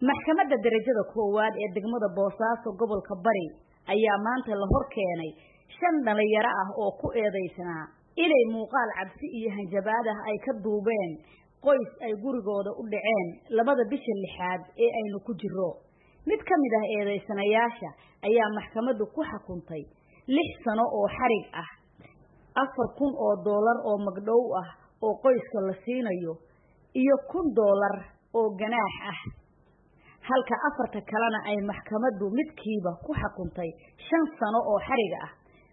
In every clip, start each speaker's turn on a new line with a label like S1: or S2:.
S1: maxkamadda darajada koowaad ee degmada Boosaaso gobolka Bari ayaa maanta la hor keenay 5 dhalinyaro ah oo ku eedeysnaa inay muuqaal cabsi iyo hanjabaad ah ay ka duubeen qoys ay gurigooda u dhaceen 2 bisha 6aad ee aynu ku jiro. mid ka mid ah eedeysanayaasha ayaa maxkamaddu ku xukuntay 6 sano oo xarig ah, $4,000 oo magdhow ah oo qoyska la siinayo iyo $1,000 oo ganaax ah. halka 4 kalena ay maxkamaddu midkiiba ku xukuntay 5 sano oo xarig ah,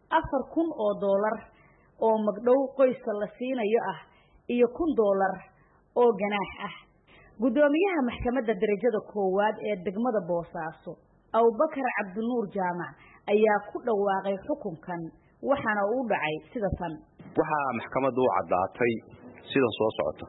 S1: $4,000 oo magdhow qoyska la siinayo ah iyo $1,000 oo ganaax ah. gudoomiyaha maxkamadda darajada koowaad ee degmada Boosaaso Abubakar Cabdinuur Jaamac ayaa ku dhawaaqay xukunkan waxaana uu dhacay sida tan.
S2: waxa maxkamaddu caddaatay sida soo socota.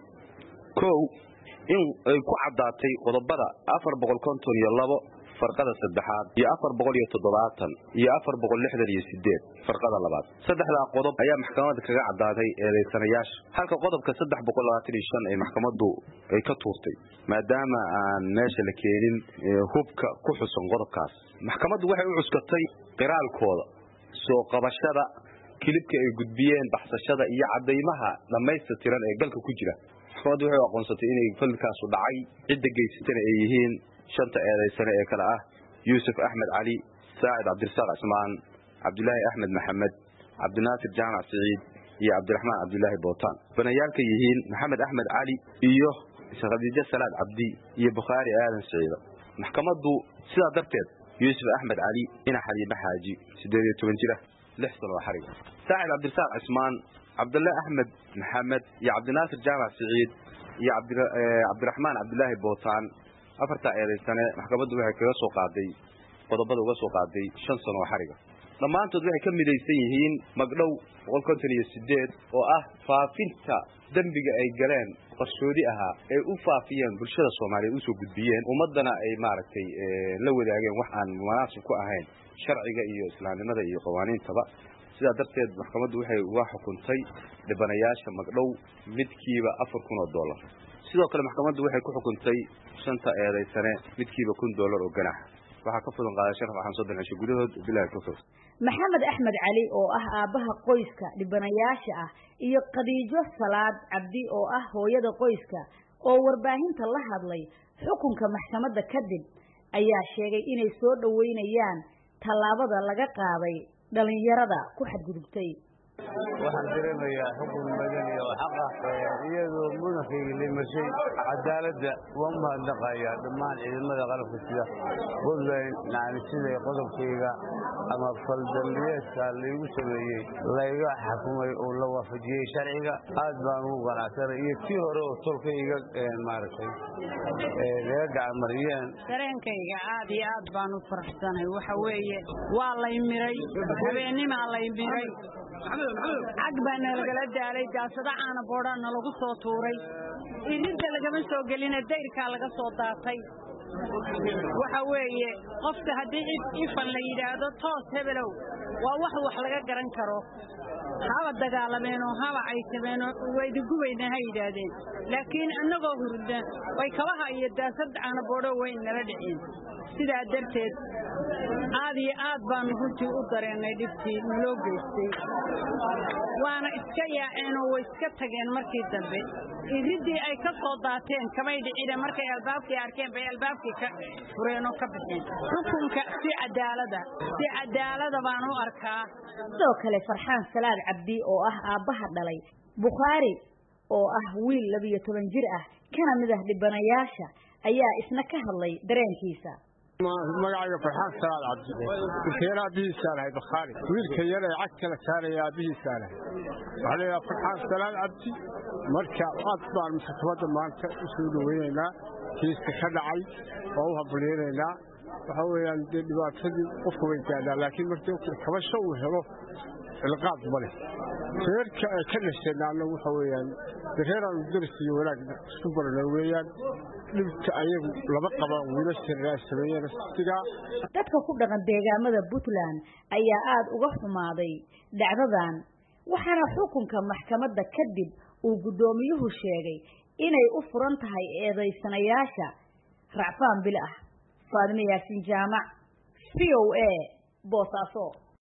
S2: in ay ku caddaatay qodobada 452 farqada 3aad iyo 470 iyo 468 farqada 2. saddexda qodob ayaa maxkamadda kaga caddaatay eedeysanayaasha, halka qodobka 325 ay maxkamaddu ay ka tuurtay maadaama aan meesha la keenin hubka ku xusan qodobkaas. maxkamaddu waxay u cuskatay qiraalkooda soo qabashada kilibka ay gudbiyeen baxsashada iyo cadeymaha dhamaystiran ee galka ku jira. maxkamaddu waxay aqoonsatay inay falkaas u dhacay cidda geysatana ay yihiin 5 eedeysane ee kala ah Yuusuf Axmed Cali, Saacid Cabdirasaaq Ismaan, Cabdullaahi Axmed Maxamed, Cabdinaasir Jaamac Saciid iyo Cabdiraxmaan Cabdullaahi Bootaan. banayaalka yihiin Maxamed Axmed Cali iyo Khadiija Salaad Cabdi iyo Bukhari Aadan Saciid. maxkamaddu sida darteed Yuusuf Axmed Cali ina Xaliime Xaaji 18 jir 6 sano xarig. Saacid Cabdirasaaq Ismaan, Cabdullaahi Axmed Maxamed iyo Cabdinaasir Jaamac Saciid iyo Cabdiraxmaan Cabdullaahi Bootaan. 4 eedeysane maxkamaddu waxay kaga soo qaaday qodobada uga soo qaaday 5 sano xariga. dhammaantood waxay ka midaysan yihiin magdhow 158 oo ah faafinta dambiga ay galeen qarshoodi ahaa ay u faafiyeen bulshada Soomaaliyeed u soo gudbiyeen ummadana ay maaragtay la wadaageen wax aan munaasib ku ahayn sharciga iyo islaamnimada iyo qawaaniintaba. sidaa darteed maxkamaddu waxay uga xukuntay dhibanayaasha magdhow midkiiba $4,000. sidoo kale maxkamaddu waxay ku xukuntay 5 eedeysane midkiiba $1,000 oo ganaax. waxaa ka fudan qaaday sharaf waxaan soo dalxishay gudahood bilaa tawfiiq.
S1: Maxamed Axmed Cali oo ah aabaha qoyska dhibanayaasha ah iyo Khadiija Salaad Cabdi oo ah hooyada qoyska oo warbaahinta la hadlay xukunka maxkamadda kadib ayaa sheegay inay soo dhaweynayaan talaabada laga qaaday dhalinyarada ku xadgudubtay.
S3: waxaan dareemayaa xukun madani oo xaq ah iyadoo mudankeega limashay cadaaladda waa mahadnaqayaa dhammaan ciidamada qalabka sida Puntland sida qodobkayga ama faldambiyeedka lagu sameeyey layga xukumay oo la waafajiyay sharciga. aad baan ugu qanacsanay iyo tii hore oo tolkayga maaragtay laga gacamariyeen.
S4: dareenkayga aad iyo aad baan u faraxsanahay. waxa weeye waa lay miray habeennimaa lay miray cag baan nalagala daalay daasada caana boodhaana lagu soo tuuray irinta lagama soo gelina dayrkaa laga soo daatay. waxa weeye qofka haddii ifan la yidhaahdo toos hebelow waa wax laga garan karo. haba dagaalameen oo haba caysameen oo waydugubayna ha yidhaahdeen, laakiin annagoo hurda way kabaha iyo daasad caana boodho weyn nala dhiceen. sidaa darteed aad iyo aad baan runtii u dareennay dhibtii naloo geystay. waana iska yaaceen oo way iska tageen markii dambe. iridii ay ka soo daateen kamay dhicine markay albaabkii arkeen bay albaabkii ka fureen oo ka bixeen. xukunka si cadaalada baan u arkaa.
S1: sidoo kale Farxaan Salaad Cabdi oo ah aabaha dhalay Bukhari oo ah wiil 12 jir ah kana mid ah dhibanayaasha ayaa isna ka hadlay dareenkiisa.
S5: magacayga Farxaan Salaad Cabdi wiilka abihiisana Bukhari wiilka yar ee cagta la saaraya abihiisana waxaa Farxaan Salaad Cabdi marka aad baan maxkamadda maanta u soo dhaweynaa kiiska ka dhacay oo u hableynaa. waxa weeyaan dhibaatadii qofka way gaadhaa laakiin markii kabasho uu helo ilqaad male reerka ay ka dhasheena waxa weeyaan reeraan darsiyo wanaag isku barna weeyaan dhibka ayagu laba qaba wiilasha raasayeen siga.
S1: dadka ku dhaqan deegaamada Puntland ayaa aad uga xumaaday dhacdadan waxaana xukunka maxkamadda kadib uu gudoomiyuhu sheegay inay u furan tahay eedeysanayaasha racfaan bil ah faadina yaasin jaamac VOA boosaaso